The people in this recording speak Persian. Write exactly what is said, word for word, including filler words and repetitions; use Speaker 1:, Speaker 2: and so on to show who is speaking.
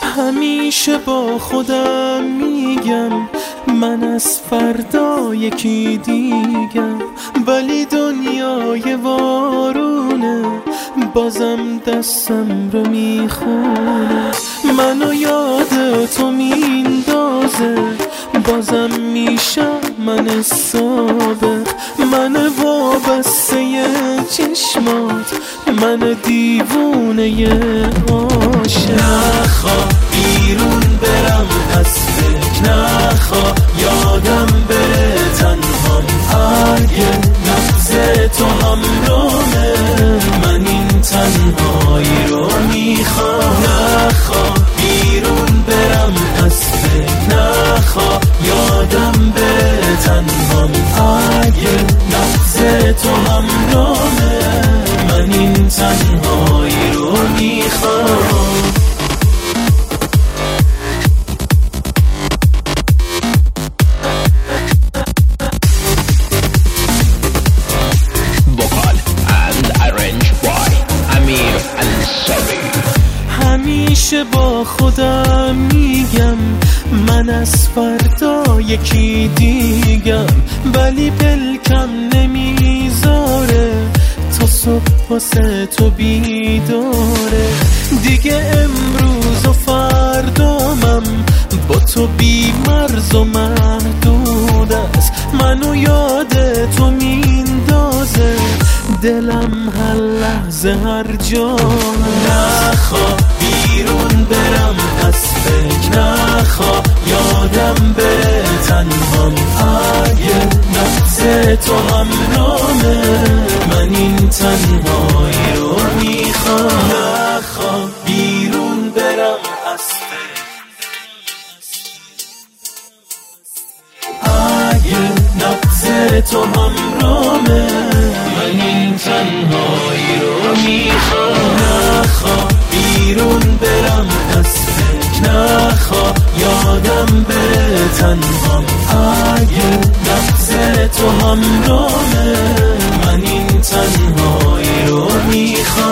Speaker 1: همیشه با خودم میگم من از فردا یکی دیگم، ولی دنیای وارونه بازم دستم رو میخونه. منو یاد تو میندازه بازم میشم من سابق، من وابسته چشمات، من دیوونه عاشق. نخوا بیرون برم از فکر، نخوا یادم بره تنهام، اگه نبض تو همراهه من این تنهایی رو میخوام. نخوا بیرون برم از فکر، نخوا یادم بره تنهام، اگه نبض تو همراهه من این تنهایی رو میخوام. همیشه با خودم میگم من از فردا یکی دیگم، ولی پلکم نمیذاره تا صبح واسه تو بیداره. دیگه امروز و فردامم با تو بی مرز و محدود است، منو یاد تو میندازه دلم هر لحظه هر جا. نخوا بیرون برم از فکر، نخوا یادم بره تنهام، اگه نبض تو همراهه من این تنهایی رو میخوام. نخوا بیرون برم از فکر، اگه نبض تو همراهه من این تنهایی رو میخوام. نخوا بیرون برم از فکر، نخوا یادم بره تنهام، اگه نبض تو همراهه من این تنهایی رو میخوام.